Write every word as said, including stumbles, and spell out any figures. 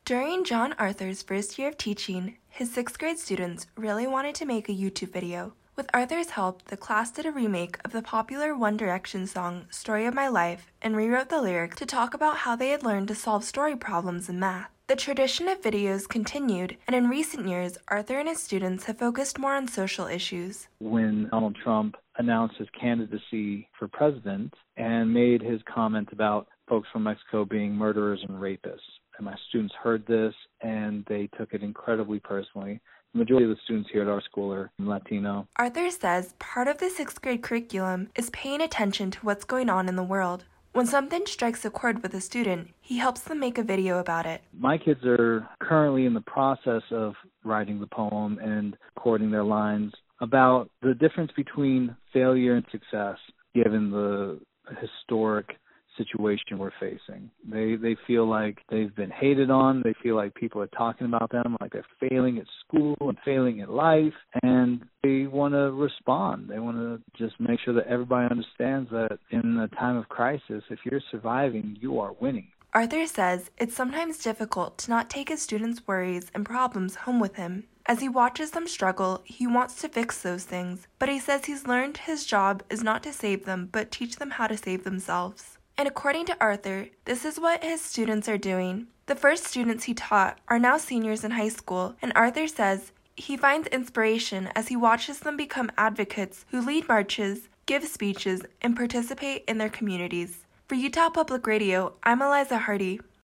During John Arthur's first year of teaching, his sixth grade students really wanted to make a YouTube video. With Arthur's help, the class did a remake of the popular One Direction song Story of My Life and rewrote the lyrics to talk about how they had learned to solve story problems in math. The tradition of videos continued, and in recent years, Arthur and his students have focused more on social issues. When Donald Trump announced his candidacy for president and made his comment about folks from Mexico being murderers and rapists. And my students heard this, and they took it incredibly personally. The majority of the students here at our school are Latino. Arthur says part of the sixth grade curriculum is paying attention to what's going on in the world. When something strikes a chord with a student, he helps them make a video about it. My kids are currently in the process of writing the poem and recording their lines about the difference between failure and success, given the historic situation we're facing. They they feel like they've been hated on. They feel like people are talking about them like they're failing at school and failing at life, and they want to respond. They want to just make sure that everybody understands that in a time of crisis, if you're surviving, you are winning. Arthur says it's sometimes difficult to not take his students' worries and problems home with him. As he watches them struggle, he wants to fix those things, but he says he's learned his job is not to save them, but teach them how to save themselves. And according to Arthur, this is what his students are doing. The first students he taught are now seniors in high school, and Arthur says he finds inspiration as he watches them become advocates who lead marches, give speeches, and participate in their communities. For Utah Public Radio, I'm Eliza Hardy.